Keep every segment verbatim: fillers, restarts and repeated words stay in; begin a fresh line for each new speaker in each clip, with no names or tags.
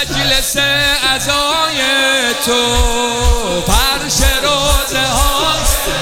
مجلس عزای تو فرش روزه ها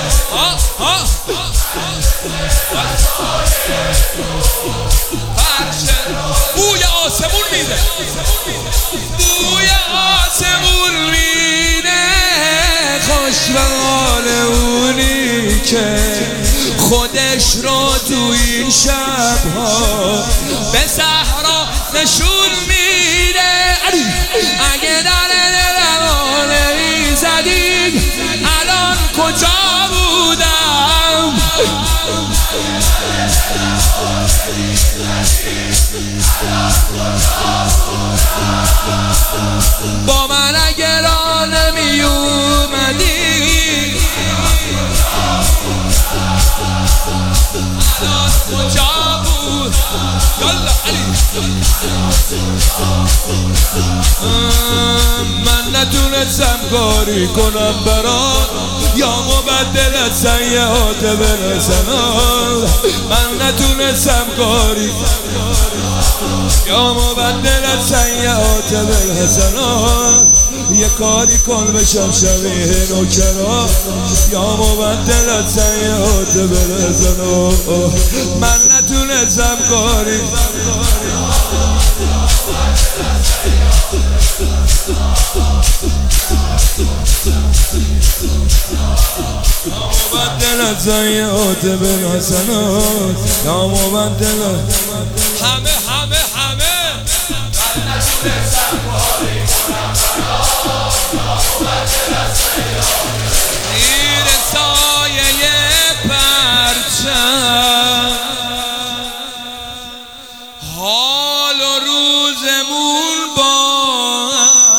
فرش بوی آسمون میده بوی آسمون میده خوش به حال اونی که خودش رو تو این شبها به صحرا نشون میده اگه در دلمو نمیزدی الان کجا بودم با من اگه را نمی اومدی الان کجا بود یالا علی من نتونستم کاری کنم برات یا مبدل سیئات برسنم من نتونستم کاری یا مبدل سیئات برسنم یه کاری کن بشم شبیه نوکرا یا مبدل سیئات برسنم من نتونستم کاری مبدل سیئات برسنم یا مبدل همه همه همه من نتونستم کاری کنم زیر سایه پرچم حال و روزمون با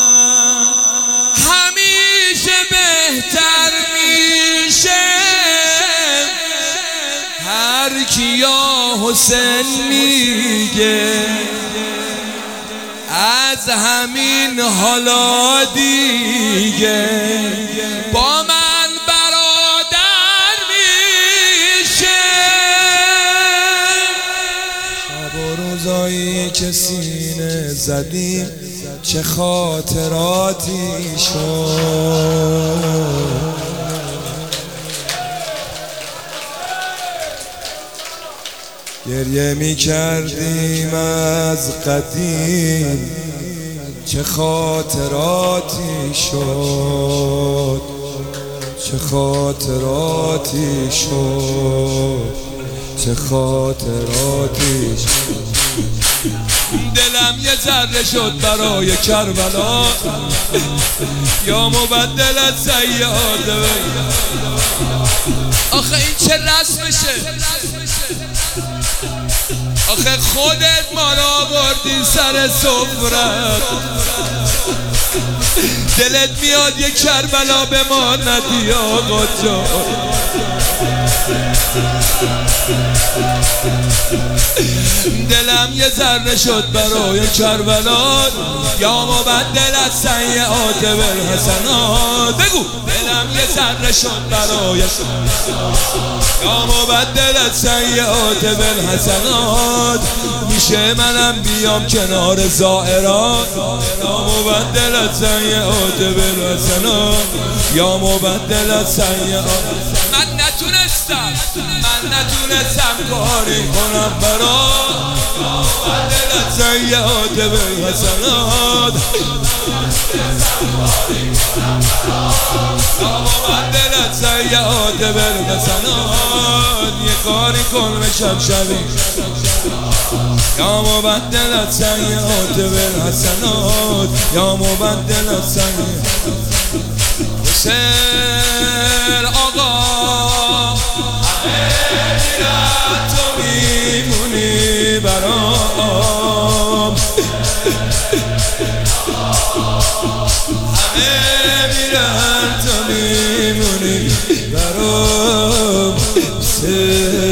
همیشه بهتر میشه هر کی یا حسین میگه از همین حالا دیگه با من برادر میشه شب و روزایی که سینه زدیم چه خاطراتی شد گریه می کردیم از قدیم چه خاطراتی شد چه خاطراتی شد چه خاطراتی شد دلم یه ذره شد برای کربلا یا مبدل از سیئات آخه این چه رسمشه آخه خودت ما را آوردی سر سفرت دلت میاد یه کربلا به ما ندی آقا جان دلم یه ذره شد برای کربلا یا مبدل از سیئات بالحسنات بگو دلم یه ذره شد برای یا مبدل از سیئات بالحسنات میشه منم بیام کنار زائران یا مبدل از سیئات بالحسنات یا مبدل از سیئات من نتونستم من نتونستم کاری کنم برا یا مبدل از سیئات بالحسنات یا مبدل از سیئات بالحسنات یه کاری کن بشم شبیه یا مبدل از سیئات بالحسنات یا مبدل از سیئات حسین آقا همه میرن تو میمونی برام همه میرن تو میمونی برام